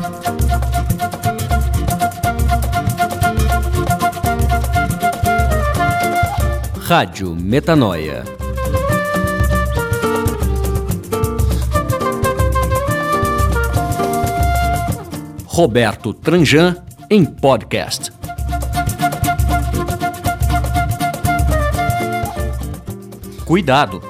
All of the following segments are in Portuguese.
Rádio Metanoia. Roberto Tranjan em podcast. Cuidado!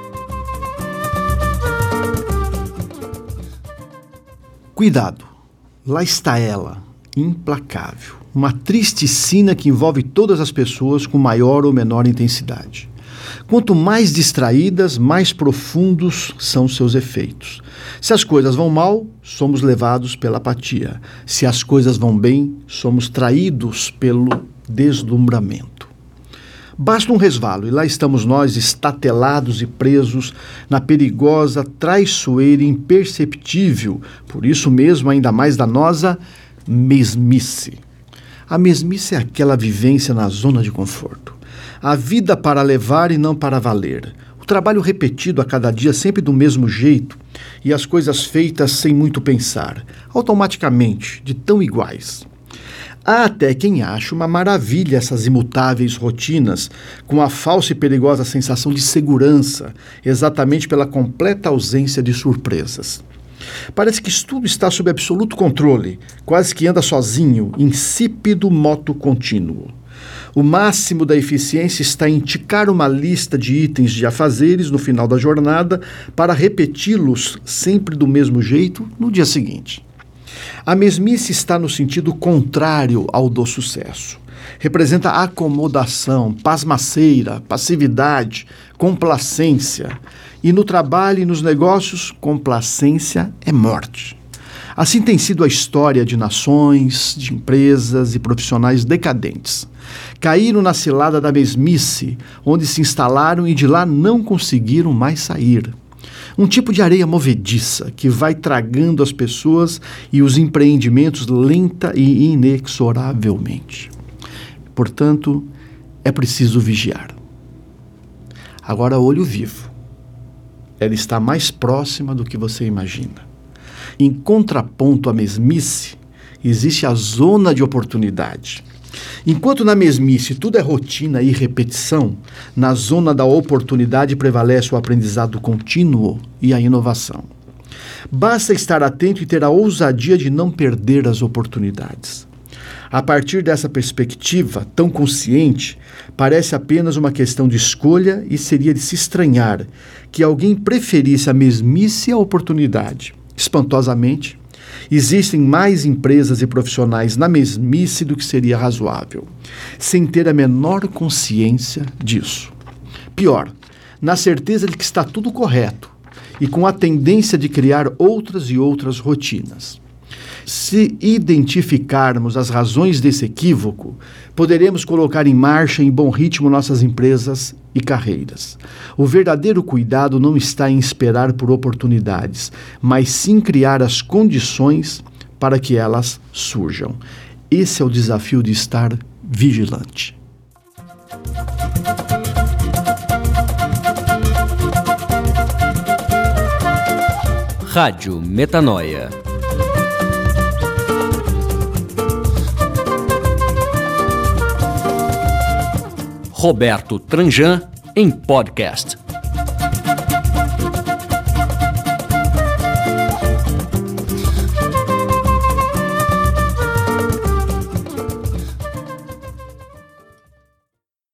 Cuidado! Lá está ela, implacável. Uma triste sina que envolve todas as pessoas com maior ou menor intensidade. Quanto mais distraídas, mais profundos são seus efeitos. Se as coisas vão mal, somos levados pela apatia. Se as coisas vão bem, somos traídos pelo deslumbramento. Basta um resvalo e lá estamos nós estatelados e presos na perigosa, traiçoeira e imperceptível, por isso mesmo ainda mais danosa, mesmice. A mesmice é aquela vivência na zona de conforto. A vida para levar e não para valer. O trabalho repetido a cada dia sempre do mesmo jeito e as coisas feitas sem muito pensar, automaticamente, de tão iguais. Há até quem ache uma maravilha essas imutáveis rotinas, com a falsa e perigosa sensação de segurança, exatamente pela completa ausência de surpresas. Parece que tudo está sob absoluto controle, quase que anda sozinho, insípido moto contínuo. O máximo da eficiência está em ticar uma lista de itens de afazeres no final da jornada para repeti-los sempre do mesmo jeito no dia seguinte. A mesmice está no sentido contrário ao do sucesso. Representa acomodação, pasmaceira, passividade, complacência. E no trabalho e nos negócios, complacência é morte. Assim tem sido a história de nações, de empresas e profissionais decadentes. Caíram na cilada da mesmice, onde se instalaram e de lá não conseguiram mais sair. Um tipo de areia movediça que vai tragando as pessoas e os empreendimentos lenta e inexoravelmente. Portanto, é preciso vigiar. Agora, olho vivo. Ela está mais próxima do que você imagina. Em contraponto à mesmice, existe a zona de oportunidade. Enquanto na mesmice tudo é rotina e repetição, na zona da oportunidade prevalece o aprendizado contínuo e a inovação. Basta estar atento e ter a ousadia de não perder as oportunidades. A partir dessa perspectiva, tão consciente, parece apenas uma questão de escolha e seria de se estranhar que alguém preferisse a mesmice à oportunidade. Espantosamente, existem mais empresas e profissionais na mesmice do que seria razoável, sem ter a menor consciência disso. Pior, na certeza de que está tudo correto e com a tendência de criar outras e outras rotinas. Se identificarmos as razões desse equívoco, poderemos colocar em marcha em bom ritmo nossas empresas e carreiras. O verdadeiro cuidado não está em esperar por oportunidades, mas sim criar as condições para que elas surjam. Esse é o desafio de estar vigilante. Rádio Metanoia. Roberto Tranjan em podcast.